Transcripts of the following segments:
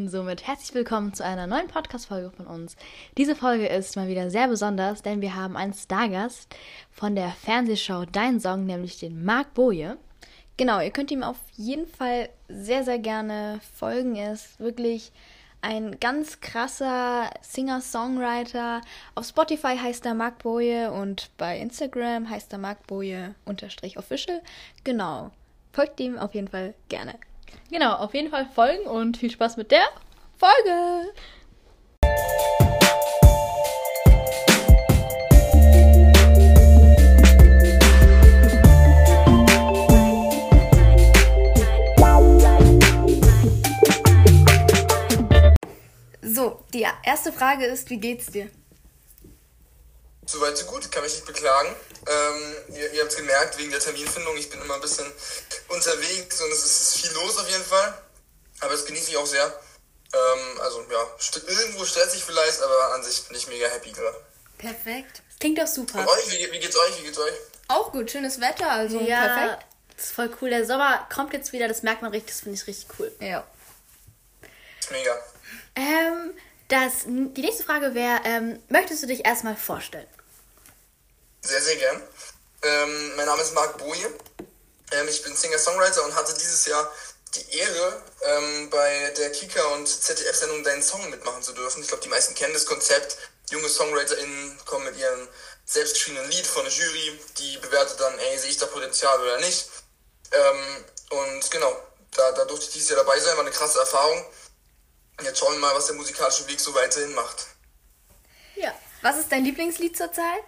und somit herzlich willkommen zu einer neuen Podcast-Folge von uns. Diese Folge ist mal wieder sehr besonders, denn wir haben einen Stargast von der Fernsehshow Dein Song, nämlich den Marc Boje. Genau, ihr könnt ihm auf jeden Fall sehr, sehr gerne folgen. Er ist wirklich ein ganz krasser Singer-Songwriter. Auf Spotify heißt er Marc Boje und bei Instagram heißt er marcboje_official. Genau, folgt ihm auf jeden Fall gerne. Genau, auf jeden Fall folgen und viel Spaß mit der Folge! So, die erste Frage ist, wie geht's dir? Soweit so gut, kann mich nicht beklagen. Ihr habt es gemerkt, wegen der Terminfindung, ich bin immer ein bisschen unterwegs und es ist viel los auf jeden Fall. Aber das genieße ich auch sehr. Irgendwo stressig vielleicht, aber an sich bin ich mega happy gerade. Perfekt. Klingt doch super. Und euch, wie geht's euch? Auch gut, schönes Wetter, also Ja, perfekt. das ist voll cool. Der Sommer kommt jetzt wieder, das merkt man richtig, das finde ich richtig cool. Ja. Mega. Die nächste Frage wäre, möchtest du dich erstmal vorstellen? Sehr, sehr gern. Mein Name ist Marc Boje. Ich bin Singer-Songwriter und hatte dieses Jahr die Ehre, bei der Kika und ZDF-Sendung Dein Song mitmachen zu dürfen. Ich glaube, die meisten kennen das Konzept. Junge SongwriterInnen kommen mit ihrem selbstgeschriebenen Lied von der Jury. Die bewertet dann, sehe ich da Potenzial oder nicht. Und genau, da durfte ich dieses Jahr dabei sein. War eine krasse Erfahrung. Jetzt schauen wir mal, was der musikalische Weg so weiterhin macht. Ja. Was ist dein Lieblingslied zurzeit?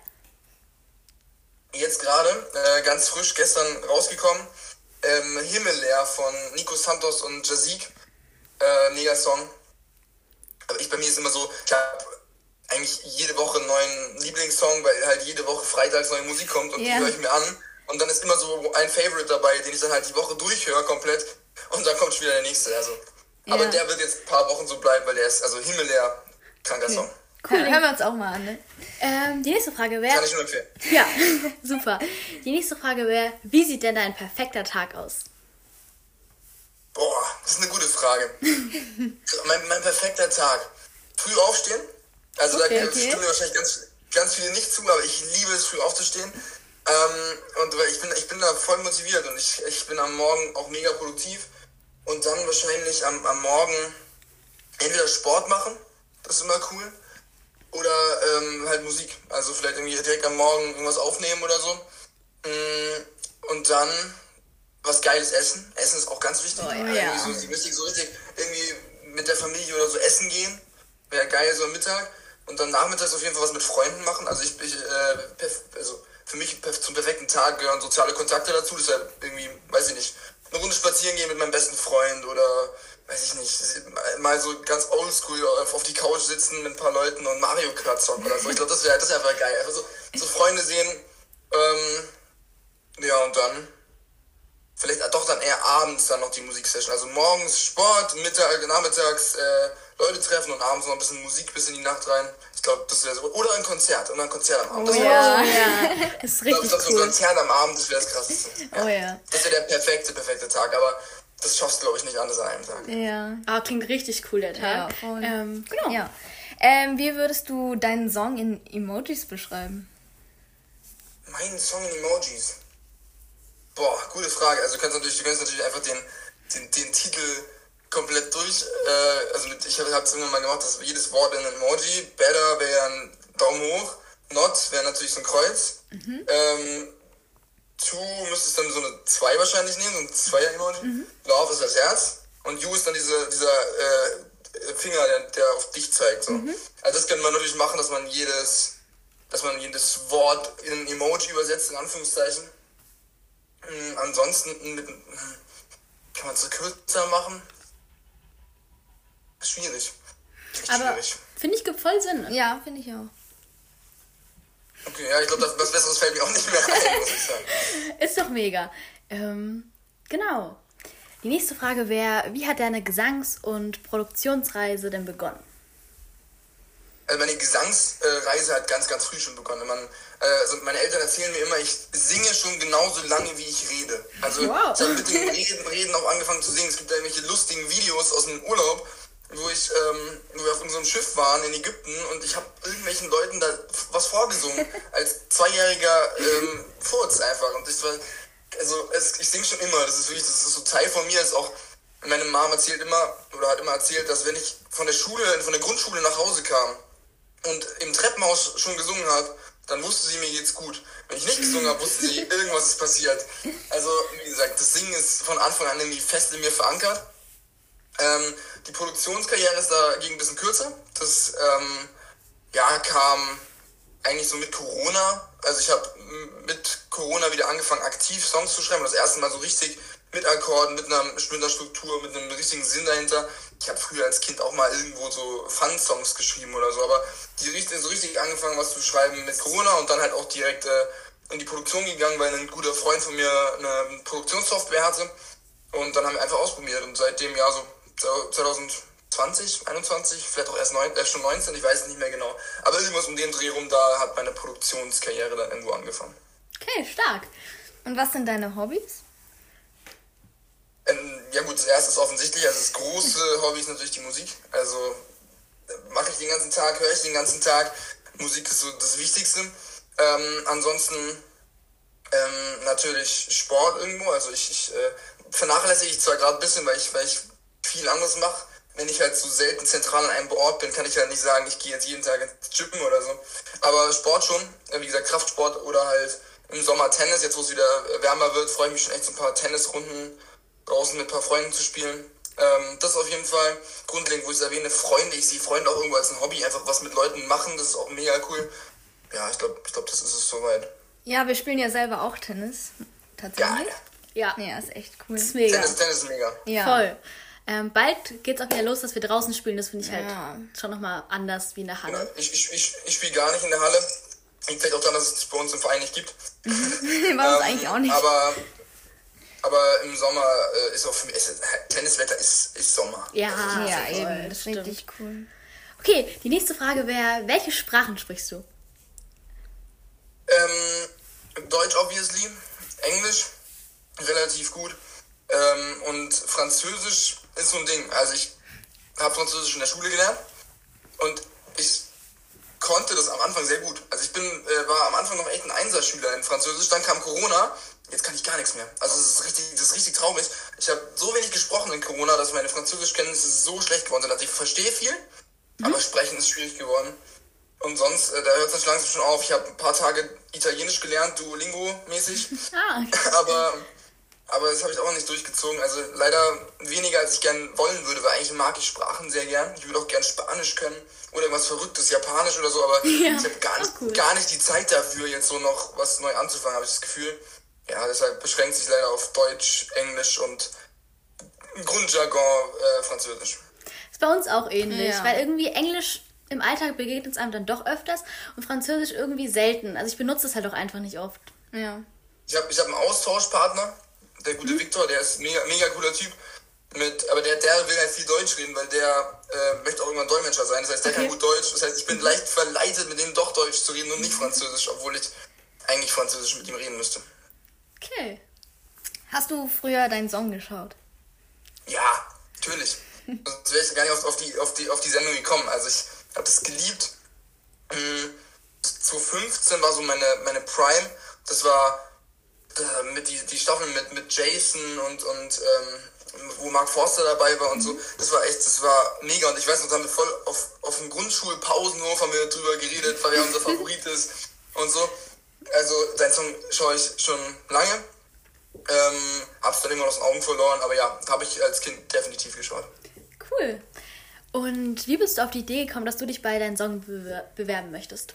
Jetzt gerade, ganz frisch, gestern rausgekommen, Himmelleer von Nico Santos und Jazik, mega Song. Aber bei mir ist immer so, ich habe eigentlich jede Woche einen neuen Lieblingssong, weil halt jede Woche freitags neue Musik kommt und die höre ich mir an. Und dann ist immer so ein Favorite dabei, den ich dann halt die Woche durchhöre komplett und dann kommt schon wieder der nächste. Also. Aber der wird jetzt ein paar Wochen so bleiben, weil der ist, also Himmelleer, kranker Song. Cool, hören wir uns auch mal an, ne? Die nächste Frage wäre... Kann ich nur empfehlen. Ja, super. Die nächste Frage wäre, wie sieht denn dein perfekter Tag aus? Boah, das ist eine gute Frage. mein perfekter Tag. Früh aufstehen. Also Okay, da stimmen mir wahrscheinlich ganz viele nicht zu, aber ich liebe es, früh aufzustehen. Und weil ich bin da voll motiviert und ich bin am Morgen auch mega produktiv. Und dann wahrscheinlich am Morgen entweder Sport machen, das ist immer cool, oder halt Musik. Also vielleicht irgendwie direkt am Morgen irgendwas aufnehmen oder so. Und dann was Geiles essen. Essen ist auch ganz wichtig. Oh, ja. Irgendwie so richtig irgendwie mit der Familie oder so essen gehen. Wäre geil, so am Mittag. Und dann nachmittags auf jeden Fall was mit Freunden machen. Also für mich zum perfekten Tag gehören soziale Kontakte dazu. Deshalb irgendwie, weiß ich nicht, eine Runde spazieren gehen mit meinem besten Freund oder, weiß ich nicht, mal so ganz oldschool auf die Couch sitzen mit ein paar Leuten und Mario Kart zocken oder so. Ich glaube, das wäre einfach geil. Einfach so Freunde sehen. Und dann vielleicht doch dann eher abends dann noch die Musiksession. Also morgens Sport, nachmittags Leute treffen und abends noch ein bisschen Musik bis in die Nacht rein. Ich glaube, das wäre so. Oder ein Konzert am Abend. Das ist richtig Ich glaube, so ein Konzert am Abend, das wäre das Krasseste. Oh ja. Das wäre der perfekte Tag, aber das schaffst du, glaube ich, nicht anders an einem Tag. Ja. Ah, klingt richtig cool, der Tag. Ja, voll. Genau. Ja. Wie würdest du deinen Song in Emojis beschreiben? Mein Song in Emojis. Boah, gute Frage. Also du kannst natürlich einfach den Titel komplett durch, ich habe es irgendwann mal gemacht, dass jedes Wort in ein Emoji, better wäre ein Daumen hoch, not wäre natürlich so ein Kreuz, to müsstest dann so eine 2 wahrscheinlich nehmen, so ein Zweier-Emoji, love ist das Herz und you ist dann dieser Finger, der auf dich zeigt. So. Also das könnte man natürlich machen, dass man jedes Wort in ein Emoji übersetzt, in Anführungszeichen. Ansonsten kann man es kürzer machen. Schwierig. Aber finde ich, gibt voll Sinn. Ja, finde ich auch. Okay, ja, ich glaube, was Besseres fällt mir auch nicht mehr ein, muss ich sagen. Ist doch mega. Genau. Die nächste Frage wäre, wie hat deine Gesangs- und Produktionsreise denn begonnen? Also meine Gesangsreise hat ganz, ganz früh schon begonnen. Meine Eltern erzählen mir immer, ich singe schon genauso lange, wie ich rede. Also ich habe mit dem Reden auch angefangen zu singen. Es gibt da irgendwelche lustigen Videos aus dem Urlaub, wo wir auf unserem Schiff waren in Ägypten und ich habe irgendwelchen Leuten da was vorgesungen, als zweijähriger Furz einfach. Und das war, ich singe schon immer, das ist so Teil von mir, ist auch, meine Mom hat immer erzählt, dass wenn ich von der Grundschule nach Hause kam und im Treppenhaus schon gesungen habe, dann wusste sie, mir geht's gut. Wenn ich nicht gesungen habe, wusste sie, irgendwas ist passiert. Also, wie gesagt, das Singen ist von Anfang an irgendwie fest in mir verankert. Die Produktionskarriere ist dagegen ein bisschen kürzer. Das kam eigentlich so mit Corona. Also ich habe mit Corona wieder angefangen, aktiv Songs zu schreiben. Das erste Mal so richtig mit Akkorden, mit einer Struktur, mit einem richtigen Sinn dahinter. Ich habe früher als Kind auch mal irgendwo so Fun-Songs geschrieben oder so, aber so richtig angefangen, was zu schreiben mit Corona und dann halt auch direkt in die Produktion gegangen, weil ein guter Freund von mir eine Produktionssoftware hatte. Und dann haben wir einfach ausprobiert und seit dem Jahr so 2020, 21, vielleicht auch erst schon 19, ich weiß nicht mehr genau. Aber irgendwas um den Dreh rum, da hat meine Produktionskarriere dann irgendwo angefangen. Okay, stark. Und was sind deine Hobbys? Ja gut, das erste ist offensichtlich, also das große Hobby ist natürlich die Musik. Also mache ich den ganzen Tag, höre ich den ganzen Tag. Musik ist so das Wichtigste. Ansonsten natürlich Sport irgendwo. Also ich vernachlässige ich zwar gerade ein bisschen, weil ich viel anderes mache. Wenn ich halt so selten zentral an einem Ort bin, kann ich halt nicht sagen, ich gehe jetzt jeden Tag ins Gym oder so. Aber Sport schon, wie gesagt Kraftsport oder halt im Sommer Tennis. Jetzt wo es wieder wärmer wird, freue ich mich schon echt so ein paar Tennisrunden draußen mit ein paar Freunden zu spielen. Das ist auf jeden Fall grundlegend, wo ich es erwähne, Freunde. Ich sehe Freunde auch irgendwo als ein Hobby, einfach was mit Leuten machen, das ist auch mega cool. Ja, ich glaube, das ist es soweit. Ja, wir spielen ja selber auch Tennis. Tatsächlich. Geil. Ja, ist echt cool. das ist mega. Tennis ist mega. Ja. Voll. Bald geht's auch wieder los, dass wir draußen spielen. Das finde ich halt schon nochmal anders wie in der Halle. Ja, ich spiele gar nicht in der Halle. Liegt vielleicht auch daran, dass es bei uns im Verein nicht gibt. Bei uns eigentlich auch nicht. Aber im Sommer ist auch für mich, Tenniswetter ist Sommer. Ja, Ja, voll, eben. das stimmt. Richtig cool. Okay, die nächste Frage wäre, welche Sprachen sprichst du? Deutsch obviously, Englisch relativ gut und Französisch ist so ein Ding. Also ich habe Französisch in der Schule gelernt und ich konnte das am Anfang sehr gut. Also ich war am Anfang noch echt ein Einserschüler in Französisch, dann kam Corona, jetzt kann ich gar nichts mehr. Also das ist richtig traurig. Ich habe so wenig gesprochen in Corona, dass meine Französischkenntnisse so schlecht geworden sind. Also ich verstehe viel, aber sprechen ist schwierig geworden. Und sonst, da hört es langsam schon auf. Ich habe ein paar Tage Italienisch gelernt, Duolingo-mäßig. Aber das habe ich auch nicht durchgezogen. Also leider weniger, als ich gern wollen würde, weil eigentlich mag ich Sprachen sehr gern. Ich würde auch gern Spanisch können oder irgendwas Verrücktes, Japanisch oder so, aber ich habe gar nicht die Zeit dafür, jetzt so noch was neu anzufangen, habe ich das Gefühl. Ja, deshalb beschränkt sich leider auf Deutsch, Englisch und Grundjargon Französisch. Ist bei uns auch ähnlich, Ja. weil irgendwie Englisch im Alltag begegnet es einem dann doch öfters und Französisch irgendwie selten. Also ich benutze es halt auch einfach nicht oft. Ja. Ich hab einen Austauschpartner, der gute Victor, der ist mega cooler Typ. Aber der will halt viel Deutsch reden, weil der möchte auch irgendwann Dolmetscher sein. Das heißt, der kann gut Deutsch. Das heißt, ich bin leicht verleitet, mit dem doch Deutsch zu reden und nicht Französisch, obwohl ich eigentlich Französisch mit ihm reden müsste. Okay. Hast du früher deinen Song geschaut? Ja, natürlich. Sonst wäre ich gar nicht auf die Sendung gekommen. Also ich habe das geliebt. 2015 war so meine Prime. Das war mit die Staffel mit Jason und wo Mark Forster dabei war und so. Das war mega. Und ich weiß noch, da haben wir voll auf dem Grundschulpausenhof haben wir drüber geredet, weil er unser Favorit ist und so. Also seinen Song schaue ich schon lange. Hab's dann irgendwann aus den Augen verloren, aber ja, habe ich als Kind definitiv geschaut. Cool. Und wie bist du auf die Idee gekommen, dass du dich bei deinem Song bewerben möchtest?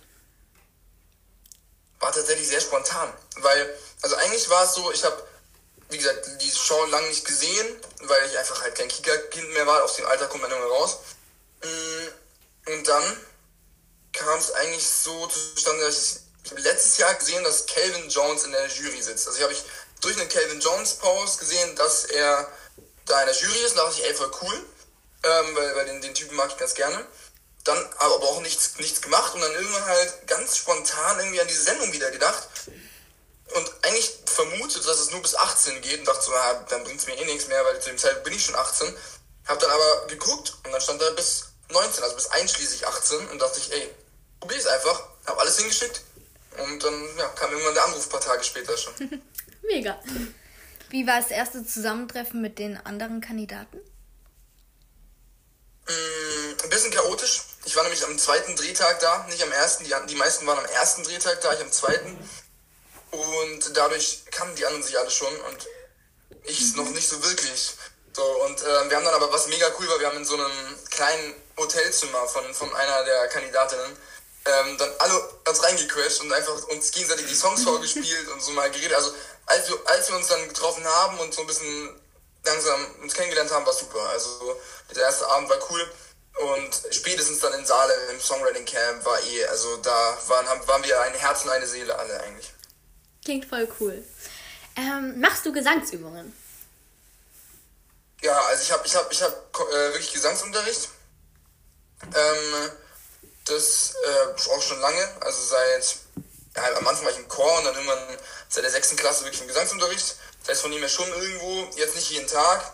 War tatsächlich sehr spontan, weil, also eigentlich war es so, ich habe, wie gesagt, die Show lange nicht gesehen, weil ich einfach halt kein Kika-Kind mehr war, aus dem Alter kommt man immer raus. Und dann kam es eigentlich so zustande, dass ich habe letztes Jahr gesehen, dass Calvin Jones in der Jury sitzt. Also ich durch einen Calvin Jones Post gesehen, dass er da in der Jury ist, und da dachte ich, ey, voll cool, weil den Typen mag ich ganz gerne. Dann aber auch nichts gemacht und dann irgendwann halt ganz spontan irgendwie an diese Sendung wieder gedacht und eigentlich vermutet, dass es nur bis 18 geht und dachte so, dann bringt es mir eh nichts mehr, weil zu dem Zeitpunkt bin ich schon 18. Hab dann aber geguckt und dann stand da bis 19, also bis einschließlich 18 und dachte ich, ey, probier's einfach. Hab alles hingeschickt und dann kam irgendwann der Anruf ein paar Tage später schon. Mega. Wie war das erste Zusammentreffen mit den anderen Kandidaten? Ein bisschen chaotisch. Ich war nämlich am zweiten Drehtag da, nicht am ersten. Die meisten waren am ersten Drehtag da, ich am zweiten. Und dadurch kannten die anderen sich alle schon und ich noch nicht so wirklich. So, und wir haben dann aber, was mega cool war, wir haben in so einem kleinen Hotelzimmer von einer der Kandidatinnen dann alle uns reingequetscht und einfach uns gegenseitig die Songs vorgespielt und so mal geredet. Also als wir uns dann getroffen haben und so ein bisschen langsam uns kennengelernt haben, war super. Also der erste Abend war cool und spätestens dann in Salem im Songwriting Camp war also da waren wir ein Herz und eine Seele alle eigentlich. Klingt voll cool. Machst du Gesangsübungen? Ja, also ich hab wirklich Gesangsunterricht. Das auch schon lange, also am Anfang war ich im Chor und dann irgendwann seit der 6. Klasse wirklich im Gesangsunterricht. Das heißt von dem her schon irgendwo, jetzt nicht jeden Tag,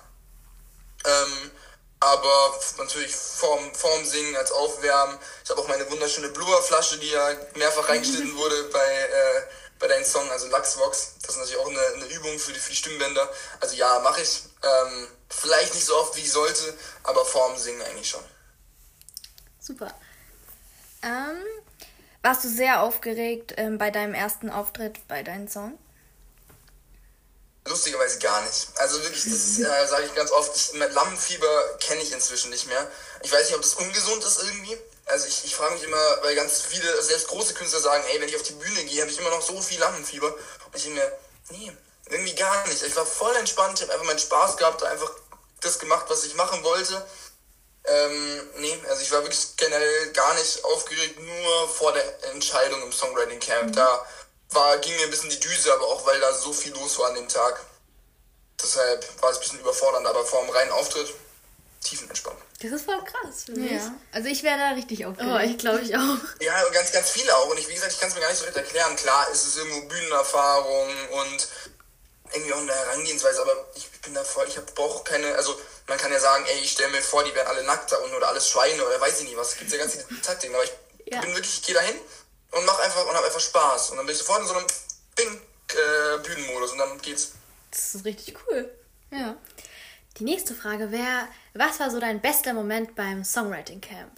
aber natürlich vorm Singen als Aufwärmen. Ich habe auch meine wunderschöne Blubberflasche, die ja mehrfach reingeschnitten wurde bei deinem Song, also Lachsvox. Das ist natürlich auch eine Übung für die Stimmbänder. Also ja, mache ich. Vielleicht nicht so oft, wie ich sollte, aber vorm Singen eigentlich schon. Super. Warst du sehr aufgeregt bei deinem ersten Auftritt bei deinem Song? Lustigerweise gar nicht. Also wirklich, das sage ich ganz oft, Lampenfieber kenne ich inzwischen nicht mehr. Ich weiß nicht, ob das ungesund ist irgendwie. Also ich frage mich immer, weil ganz viele, selbst große Künstler sagen, ey, wenn ich auf die Bühne gehe, habe ich immer noch so viel Lampenfieber. Und ich denke mir, nee, irgendwie gar nicht. Ich war voll entspannt, ich habe einfach meinen Spaß gehabt, einfach das gemacht, was ich machen wollte. Also ich war wirklich generell gar nicht aufgeregt, nur vor der Entscheidung im Songwriting Camp. Da ging mir ein bisschen die Düse, aber auch weil da so viel los war an dem Tag. Deshalb war es ein bisschen überfordernd, aber vor dem reinen Auftritt tiefenentspannt. Das ist voll krass, finde ich. Ja, also ich wäre da richtig aufgeregt. Oh, ich glaube ich auch. Ja, ganz, ganz viele auch. Und wie gesagt, ich kann es mir gar nicht so recht erklären. Klar, es ist irgendwo Bühnenerfahrung und irgendwie auch eine Herangehensweise, aber ich bin da voll, brauche keine, also man kann ja sagen, ey, ich stelle mir vor, die wären alle nackt da unten oder alles Schweine oder weiß ich nicht was. Es gibt ja ganz viele Taktiken, aber ich gehe da hin und habe einfach Spaß. Und dann bin ich sofort in so einem Bühnenmodus und dann geht's. Das ist richtig cool. Ja. Die nächste Frage wäre, was war so dein bester Moment beim Songwriting Camp?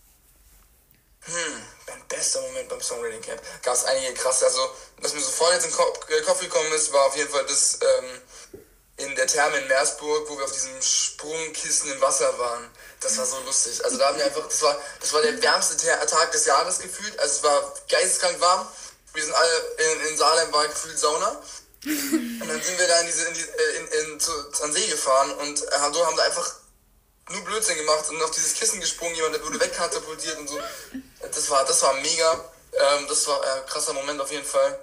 Mein bester Moment beim Songwriting Camp. Gab es einige krasse, also was mir sofort jetzt in den Kopf gekommen ist, war auf jeden Fall das in der Therme in Meersburg, wo wir auf diesem Sprungkissen im Wasser waren. Das war so lustig. Also da haben wir einfach, das war der wärmste Tag des Jahres gefühlt. Also es war geisteskrank warm. Wir sind alle in Salem, war gefühlt Sauna. Und dann sind wir da an See gefahren und haben da einfach nur Blödsinn gemacht und auf dieses Kissen gesprungen, jemand wurde wegkatapultiert und so. Das war mega. Das war ein krasser Moment auf jeden Fall.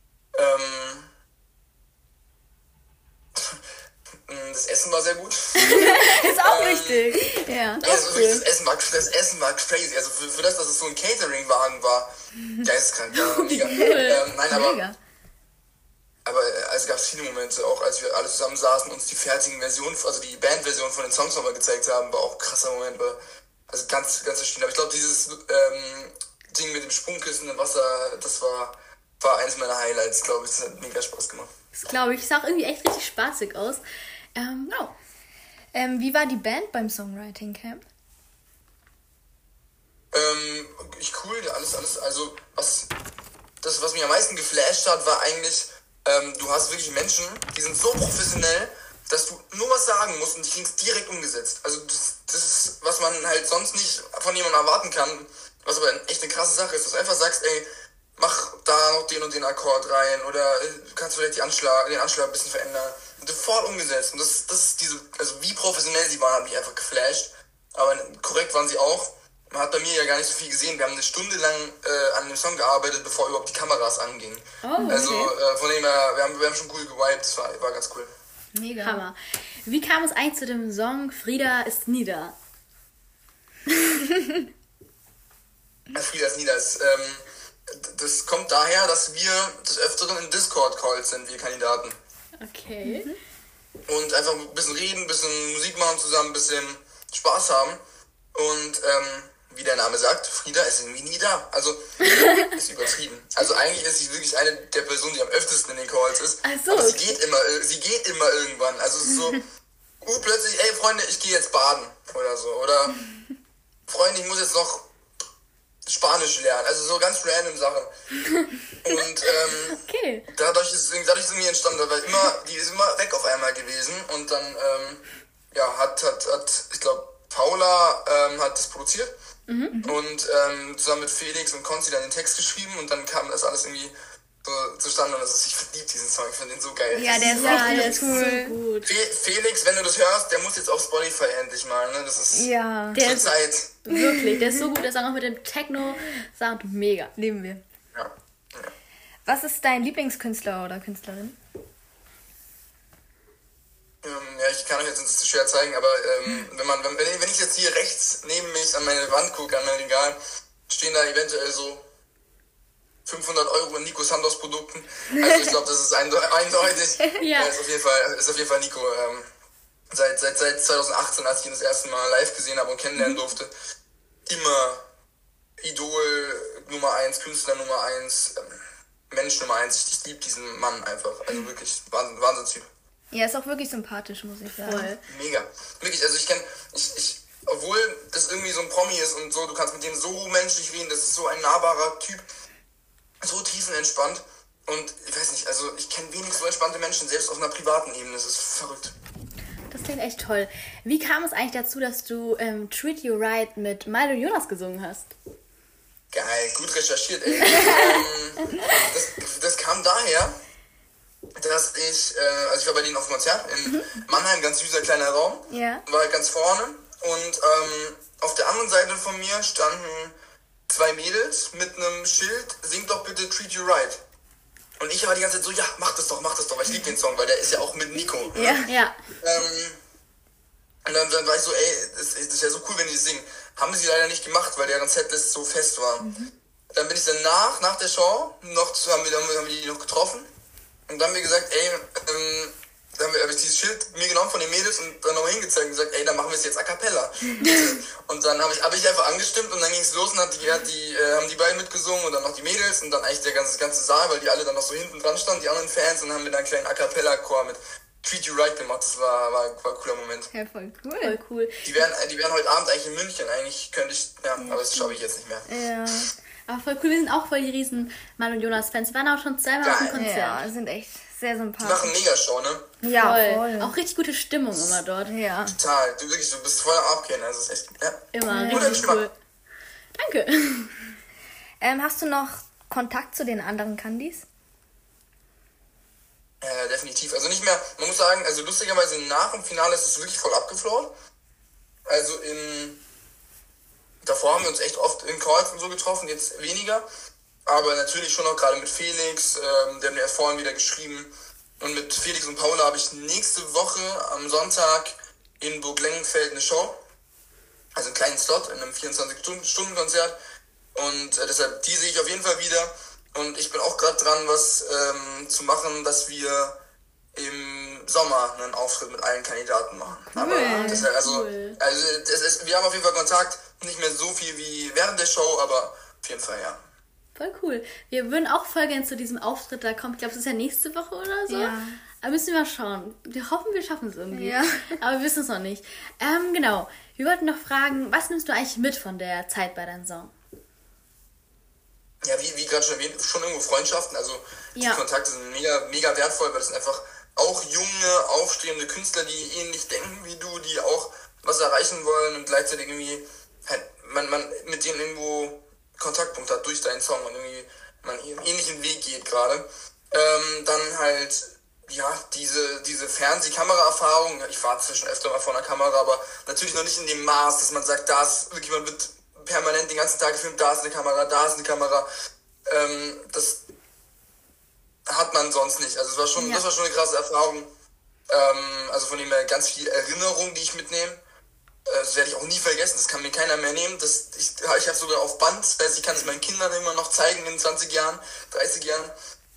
Das Essen war sehr gut. Ist auch richtig. Ja. Also cool. Das Essen war crazy. Also für das, dass es so ein Catering-Wagen war, geisteskrank. Ja, mega. Nein, aber es gab viele Momente, auch als wir alle zusammen saßen und uns die fertigen Versionen, also die Bandversion von den Songs nochmal gezeigt haben, war auch ein krasser Moment. Also ganz, ganz verschieden. Aber ich glaube, dieses Ding mit dem Sprungkissen im Wasser, das war eins meiner Highlights, glaube ich. Das hat mega Spaß gemacht. Das glaube ich. Sah auch irgendwie echt richtig spaßig aus. Genau. Wie war die Band beim Songwriting Camp? Cool, alles. Also, was mich am meisten geflasht hat, war eigentlich, du hast wirklich Menschen, die sind so professionell, dass du nur was sagen musst und die kriegen es direkt umgesetzt. Also, das ist, was man halt sonst nicht von jemandem erwarten kann, was aber echt eine krasse Sache ist, dass du einfach sagst, ey, mach da noch den und den Akkord rein oder du kannst vielleicht den Anschlag ein bisschen verändern. Und sofort umgesetzt. Und das ist also wie professionell sie waren, hat mich einfach geflasht. Aber korrekt waren sie auch. Man hat bei mir ja gar nicht so viel gesehen. Wir haben eine Stunde lang an dem Song gearbeitet, bevor überhaupt die Kameras angingen. Oh, okay. Also von dem her, wir haben schon cool gewiped. Das war ganz cool. Mega. Hammer. Wie kam es eigentlich zu dem Song Frieda ist nieder? Frieda ist nieder. Das kommt daher, dass wir des Öfteren in Discord-Calls sind, wir Kandidaten. Okay. Und einfach ein bisschen reden, ein bisschen Musik machen zusammen, ein bisschen Spaß haben. Und wie der Name sagt, Frieda ist irgendwie nie da. Also, ist übertrieben. Also eigentlich ist sie wirklich eine der Personen, die am öftesten in den Calls ist. Ach so, aber okay. sie geht immer irgendwann. Also es ist so, plötzlich, ey Freunde, ich gehe jetzt baden oder so. Oder Freunde, ich muss jetzt noch Spanisch lernen. Also so ganz random Sachen. Und Okay. dadurch ist es irgendwie entstanden, weil die ist immer weg auf einmal gewesen. Und dann hat ich glaube, Paula hat das produziert. Und zusammen mit Felix und Konzi dann den Text geschrieben und dann kam das alles irgendwie so zustande und ich verliebe diesen Song, ich finde den so geil. Ja, der ist richtig cool. So gut. Felix, wenn du das hörst, der muss jetzt auf Spotify endlich mal, ne? Das ist Der zur ist Zeit. wirklich, der ist so gut, der Song auch mit dem Techno-Sound, mega. Lieben wir. Ja. Was ist dein Lieblingskünstler oder Künstlerin? Ja, ich kann euch jetzt nicht so schwer zeigen, aber wenn ich jetzt hier rechts neben mich an meine Wand gucke, an mein Regal, stehen da eventuell so 500 Euro in Nico Santos Produkten. Also ich glaube, das ist eindeutig. Ja. Ist auf jeden Fall Nico. Seit 2018, als ich ihn das erste Mal live gesehen habe und kennenlernen durfte, immer Idol Nummer 1, Künstler Nummer 1, Mensch Nummer 1. Ich liebe diesen Mann einfach. Also wirklich Wahnsinnstyp. Ja, ist auch wirklich sympathisch, muss ich sagen. Voll. Mega. Wirklich, also obwohl das irgendwie so ein Promi ist und so, du kannst mit dem so menschlich reden, das ist so ein nahbarer Typ, so tiefenentspannt und ich weiß nicht, also ich kenne wenig so entspannte Menschen, selbst auf einer privaten Ebene, das ist verrückt. Das klingt echt toll. Wie kam es eigentlich dazu, dass du Treat You Right mit Milo Jonas gesungen hast? Geil, gut recherchiert, ey. Das kam daher, dass ich war bei denen auf dem Konzert in Mannheim, ganz süßer kleiner Raum, Ja. war halt ganz vorne und auf der anderen Seite von mir standen 2 Mädels mit einem Schild, singt doch bitte Treat You Right. Und ich war die ganze Zeit so, ja, mach das doch, weil ich liebe den Song, weil der ist ja auch mit Nico. Ja. Ne? Ja. Und dann war ich so, ey, das ist ja so cool, wenn die singen. Haben sie leider nicht gemacht, weil deren Setlist so fest war. Dann bin ich danach, nach der Show, haben wir die noch getroffen. Und dann haben wir gesagt, ey, dann habe ich dieses Schild mir genommen von den Mädels und dann nochmal hingezeigt und gesagt, ey, dann machen wir es jetzt a cappella. Und dann habe ich einfach angestimmt und dann ging es los und haben die beiden mitgesungen und dann noch die Mädels und dann eigentlich der ganze Saal, weil die alle dann noch so hinten dran standen, die anderen Fans, und dann haben wir dann einen kleinen a cappella Chor mit Treat You Right gemacht. Das war ein cooler Moment. Ja, voll cool. Voll cool. Die wären heute Abend eigentlich in München. Eigentlich könnte ich, aber das schaffe ich jetzt nicht mehr. Ja. Aber voll cool, wir sind auch voll die riesen Milo Jonas Fans. Wir waren auch schon zweimal auf dem Konzert. Ja, sind echt sehr Die machen sympathisch. Megashow, ne? Ja, Voll. voll. Auch richtig gute Stimmung immer dort. Ja. Total. Du bist voll am Abgehen. Also es ist echt, ja. Immer Guter richtig Geschmack. cool. Danke. Hast du noch Kontakt zu den anderen Candies? Definitiv. Also nicht mehr, man muss sagen, also lustigerweise nach dem Finale ist es wirklich voll abgeflogen. Also davor haben wir uns echt oft in Calls und so getroffen, jetzt weniger. Aber natürlich schon auch gerade mit Felix, der hat mir erst vorhin wieder geschrieben. Und mit Felix und Paula habe ich nächste Woche am Sonntag in Burg Lengenfeld eine Show. Also einen kleinen Slot in einem 24-Stunden-Konzert. Und deshalb, die sehe ich auf jeden Fall wieder. Und ich bin auch gerade dran, was zu machen, dass wir im Sommer einen Auftritt mit allen Kandidaten machen. Aber deshalb, cool. wir haben auf jeden Fall Kontakt, nicht mehr so viel wie während der Show, aber auf jeden Fall, ja. Voll cool. Wir würden auch voll gerne zu diesem Auftritt da kommen. Ich glaube, es ist ja nächste Woche oder so. Ja. Aber müssen wir mal schauen. Wir hoffen, wir schaffen es irgendwie. Ja. Aber wir wissen es noch nicht. Genau. Wir wollten noch fragen, was nimmst du eigentlich mit von der Zeit bei deinem Song? Ja, wie gerade schon erwähnt, schon irgendwo Freundschaften. Also Ja. die Kontakte sind mega, mega wertvoll, weil das sind einfach auch junge, aufstrebende Künstler, die ähnlich denken wie du, die auch was erreichen wollen und gleichzeitig irgendwie halt man mit denen irgendwo Kontaktpunkt hat durch deinen Song und irgendwie man einen ähnlichen Weg geht gerade. Dann halt, ja, diese Fernsehkamera-Erfahrung. Ich war zwischen öfter mal vor einer Kamera, aber natürlich noch nicht in dem Maß, dass man sagt, man wird permanent den ganzen Tag gefilmt, da ist eine Kamera, da ist eine Kamera. Das hat man sonst nicht. Also das war schon eine krasse Erfahrung. Also von dem her ganz viel Erinnerung, die ich mitnehme. Das werde ich auch nie vergessen, das kann mir keiner mehr nehmen. Ich habe sogar auf Band, das heißt, ich kann es meinen Kindern immer noch zeigen in 20 Jahren, 30 Jahren.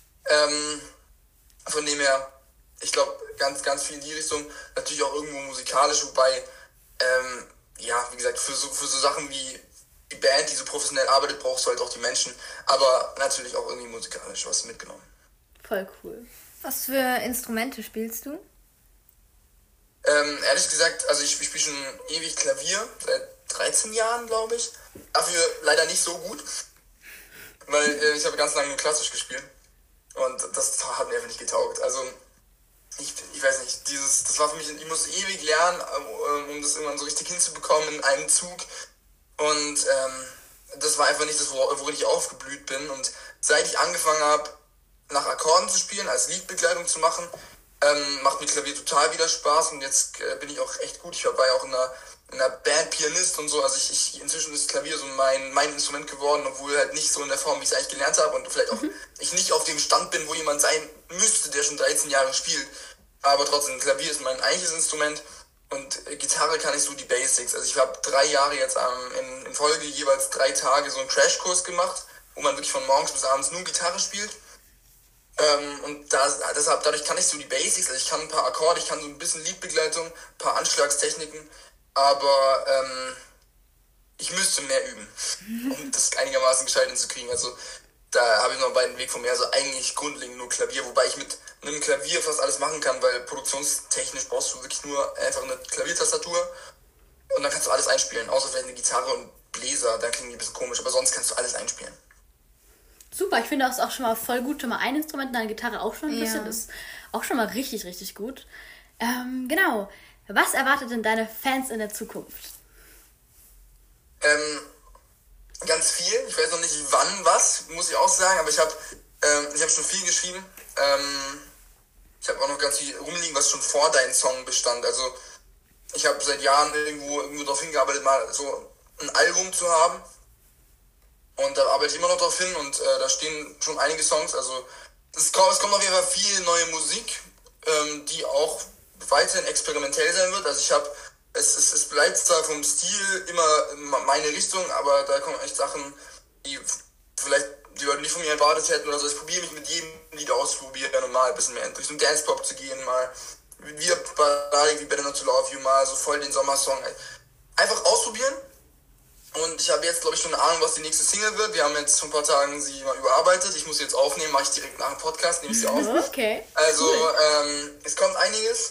Von dem her, ich glaube, ganz, ganz viel in die Richtung. Natürlich auch irgendwo musikalisch, wobei ja, wie gesagt, für so Sachen wie die Band, die so professionell arbeitet, brauchst du halt auch die Menschen, aber natürlich auch irgendwie musikalisch was mitgenommen. Voll cool. Was für Instrumente spielst du? Ehrlich gesagt, also ich spiele schon ewig Klavier, seit 13 Jahren, glaube ich. Dafür leider nicht so gut, weil ich habe ganz lange nur klassisch gespielt und das hat mir einfach nicht getaugt. Also ich weiß nicht, das war für mich, ich musste ewig lernen, um das irgendwann so richtig hinzubekommen in einem Zug. Und das war einfach nicht das, worin ich aufgeblüht bin. Und seit ich angefangen habe, nach Akkorden zu spielen, als Liedbegleitung zu machen, macht mir Klavier total wieder Spaß. Und jetzt bin ich auch echt gut. Ich war ja auch in einer Band Pianist und so. Also inzwischen ist Klavier so mein Instrument geworden, obwohl halt nicht so in der Form, wie ich es eigentlich gelernt habe. Und vielleicht auch ich nicht auf dem Stand bin, wo jemand sein müsste, der schon 13 Jahre spielt. Aber trotzdem, Klavier ist mein eigentliches Instrument. Und Gitarre kann ich so die Basics. Also ich habe 3 Jahre jetzt in Folge jeweils 3 Tage so einen Crashkurs gemacht, wo man wirklich von morgens bis abends nur Gitarre spielt. Und dadurch kann ich so die Basics, also ich kann ein paar Akkorde, ich kann so ein bisschen Liedbegleitung, ein paar Anschlagstechniken, aber ich müsste mehr üben, um das einigermaßen gescheit hinzukriegen. Also da habe ich noch einen weiten Weg von mir. Also eigentlich grundlegend nur Klavier, wobei ich mit einem Klavier fast alles machen kann, weil produktionstechnisch brauchst du wirklich nur einfach eine Klaviertastatur und dann kannst du alles einspielen, außer vielleicht eine Gitarre und Bläser, dann klingen die ein bisschen komisch, aber sonst kannst du alles einspielen. Super, ich finde das auch schon mal voll gut, schon mal ein Instrument, deine Gitarre auch schon ein bisschen, das ist auch schon mal richtig, richtig gut. Genau, was erwartet denn deine Fans in der Zukunft? Ganz viel, ich weiß noch nicht wann was, muss ich auch sagen, aber ich hab schon viel geschrieben. Ich habe auch noch ganz viel rumliegen, was schon vor deinem Song bestand. Also ich habe seit Jahren irgendwo darauf hingearbeitet, mal so ein Album zu haben. Und da arbeite ich immer noch drauf hin und da stehen schon einige Songs. Also es kommt auf jeden Fall viel neue Musik, die auch weiterhin experimentell sein wird. Also es bleibt zwar vom Stil immer meine Richtung, aber da kommen echt Sachen, die vielleicht die Leute nicht von mir erwartet hätten oder so. Ich probiere mich mit jedem Lied auszuprobieren und mal ein bisschen mehr in Richtung Dance-Pop zu gehen, mal wie Better Not to Love You, mal so voll den Sommersong. Einfach ausprobieren. Und ich habe jetzt, glaube ich, schon eine Ahnung, was die nächste Single wird. Wir haben jetzt vor ein paar Tagen sie mal überarbeitet. Ich muss sie jetzt aufnehmen, mache ich direkt nach dem Podcast, nehme ich sie auf. Okay. Also, es kommt einiges.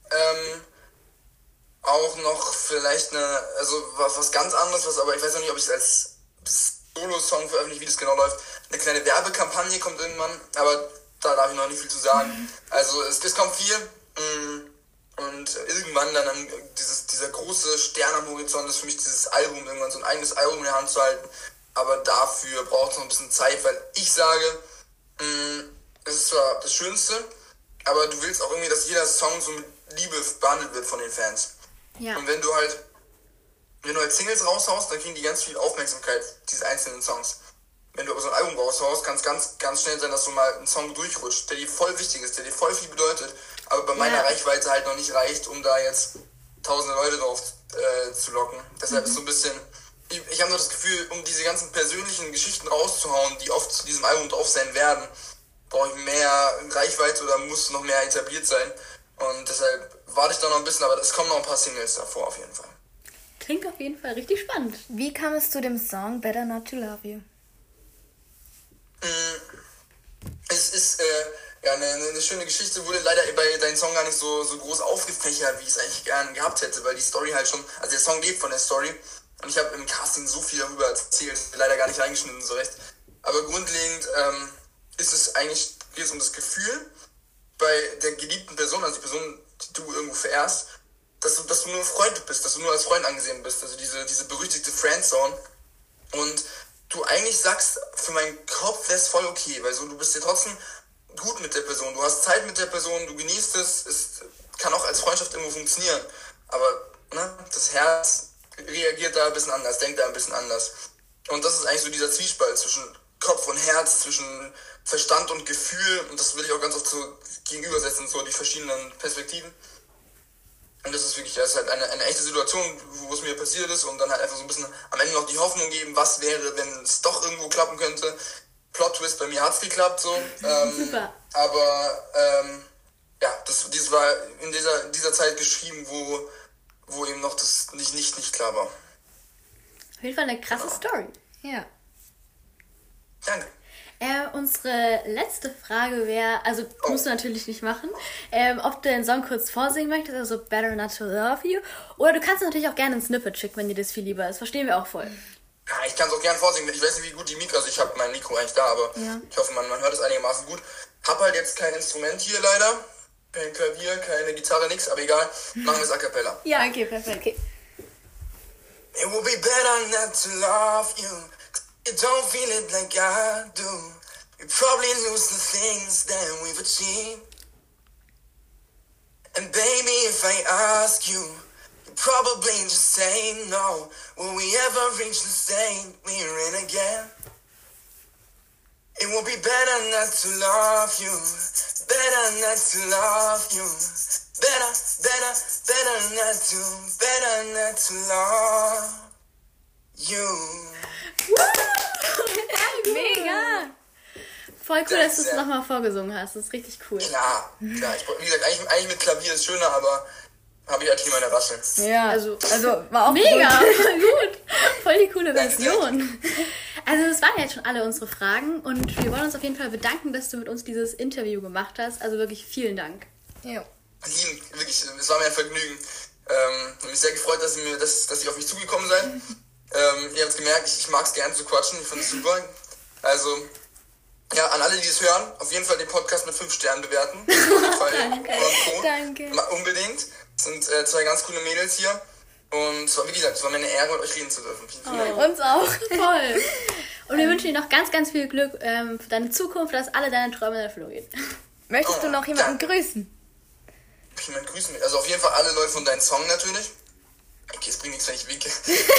Auch noch vielleicht was ganz anderes, aber ich weiß noch nicht, ob ich es als Solo-Song veröffentliche, wie das genau läuft. Eine kleine Werbekampagne kommt irgendwann, aber da darf ich noch nicht viel zu sagen. Also, es kommt viel. Und irgendwann dann dieser große Stern am Horizont ist für mich dieses Album, irgendwann so ein eigenes Album in der Hand zu halten. Aber dafür braucht es noch ein bisschen Zeit, weil ich sage, es ist zwar das Schönste, aber du willst auch irgendwie, dass jeder Song so mit Liebe behandelt wird von den Fans. Ja. Und wenn du halt Singles raushaust, dann kriegen die ganz viel Aufmerksamkeit, diese einzelnen Songs. Wenn du aber so ein Album raushaust, kann es ganz, ganz schnell sein, dass du mal einen Song durchrutscht, der dir voll wichtig ist, der dir voll viel bedeutet, aber bei meiner Reichweite halt noch nicht reicht, um da jetzt tausende Leute drauf zu locken. Deshalb ist so ein bisschen, ich habe noch das Gefühl, um diese ganzen persönlichen Geschichten rauszuhauen, die oft zu diesem Album drauf sein werden, brauche ich mehr Reichweite oder muss noch mehr etabliert sein. Und deshalb warte ich da noch ein bisschen, aber es kommen noch ein paar Singles davor auf jeden Fall. Klingt auf jeden Fall richtig spannend. Wie kam es zu dem Song Better Not to Love You? Es ist eine schöne Geschichte, wurde leider bei deinem Song gar nicht so groß aufgefächert, wie ich es eigentlich gern gehabt hätte, weil die Story halt schon, also der Song lebt von der Story und ich habe im Casting so viel darüber erzählt, leider gar nicht reingeschnitten so recht. Aber grundlegend geht es um das Gefühl bei der geliebten Person, also die Person, die du irgendwo verehrst, dass du nur ein Freund bist, dass du nur als Freund angesehen bist, also diese berüchtigte Friendzone. Und du eigentlich sagst, für meinen Kopf wäre es voll okay, weil so, du bist dir trotzdem gut mit der Person, du hast Zeit mit der Person, du genießt es kann auch als Freundschaft irgendwo funktionieren, aber das Herz reagiert da ein bisschen anders, denkt da ein bisschen anders. Und das ist eigentlich so dieser Zwiespalt zwischen Kopf und Herz, zwischen Verstand und Gefühl, und das will ich auch ganz oft so gegenübersetzen, so die verschiedenen Perspektiven. Und das ist halt eine echte Situation, wo es mir passiert ist, und dann halt einfach so ein bisschen am Ende noch die Hoffnung geben, was wäre, wenn es doch irgendwo klappen könnte. Plot-Twist, bei mir hat's geklappt, so. Super. Aber, dieses war in dieser Zeit geschrieben, wo eben noch das nicht klar war. Auf jeden Fall eine krasse Story. Ja. Danke. Unsere letzte Frage wäre, also musst du natürlich nicht machen, ob du den Song kurz vorsingen möchtest, also Better Not to Love You, oder du kannst natürlich auch gerne ein Snippet schicken, wenn dir das viel lieber ist. Verstehen wir auch voll. Ja, ich kann es auch gern vorsingen. Ich weiß nicht, wie gut die Mikro, also ich habe mein Mikro eigentlich da, aber ich hoffe, man hört es einigermaßen gut. Hab halt jetzt kein Instrument hier leider, kein Klavier, keine Gitarre, nix, aber egal, machen wir es a cappella. Ja, okay, perfekt. Okay. It would be better not to love you. You don't feel it like I do. We probably lose the things that we've achieved. And baby, if I ask you, you probably just say no. Will we ever reach the state we're in again? It would be better not to love you. Better not to love you. Better not to love you. Mega! Voll cool, dass du es nochmal vorgesungen hast. Das ist richtig cool. Klar. Wie gesagt, eigentlich mit Klavier ist schöner, aber habe ich halt hier meine Rassel. Ja, also war auch Mega, gut. voll gut. Voll die coole Danke. Version. Also das waren jetzt schon alle unsere Fragen und wir wollen uns auf jeden Fall bedanken, dass du mit uns dieses Interview gemacht hast. Also wirklich vielen Dank. Ja. Lieben, wirklich, es war mir ein Vergnügen. Ich habe mich sehr gefreut, dass ihr auf mich zugekommen seid. Ihr habt gemerkt, ich mag es gerne zu quatschen, ich finde es super. Also, ja, an alle, die es hören, auf jeden Fall den Podcast mit 5 Sternen bewerten. Danke. Unbedingt. Das sind 2 ganz coole Mädels hier. Und es war, wie gesagt, es war mir eine Ehre, mit euch reden zu dürfen. Vielen Dank. Uns auch. Toll. Und wir wünschen dir noch ganz, ganz viel Glück für deine Zukunft, dass alle deine Träume in Erfüllung gehen. Möchtest du noch jemanden grüßen? Jemand grüßen. Also auf jeden Fall alle Leute von deinem Song natürlich. Okay, es bringt nichts, wenn ich winke.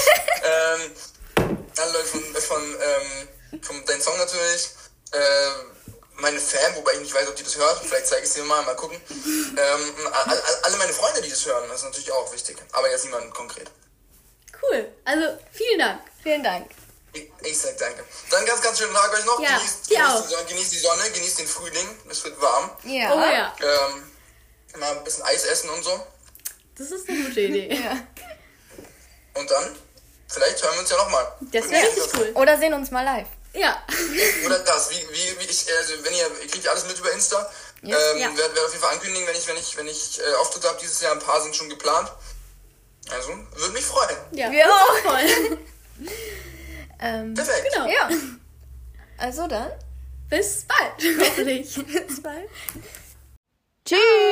Alle Leute von deinem Song natürlich. Meine Fan, wobei ich nicht weiß, ob die das hört. Vielleicht zeige ich es dir mal gucken. Alle meine Freunde, die das hören, das ist natürlich auch wichtig. Aber jetzt niemand konkret. Cool. Also vielen Dank. Vielen Dank. Ich sag danke. Dann ganz, ganz schönen Tag euch noch. Ja, genießt die Sonne, genießt den Frühling. Es wird warm. Ja. Oh ja. Mal ein bisschen Eis essen und so. Das ist eine gute Idee. Ja. Und dann, vielleicht hören wir uns ja nochmal. Das wäre richtig cool. Oder sehen uns mal live. Ja. Oder das, also wenn ihr kriegt ja alles mit über Insta. Ja. Werde auf jeden Fall ankündigen, wenn ich Auftritte habe dieses Jahr. Ein paar sind schon geplant. Also, würde mich freuen. Ja. Wir auch. Voll. Perfekt. Genau. Ja. Also dann. Bis bald. Hoffentlich. Bis bald. Tschüss.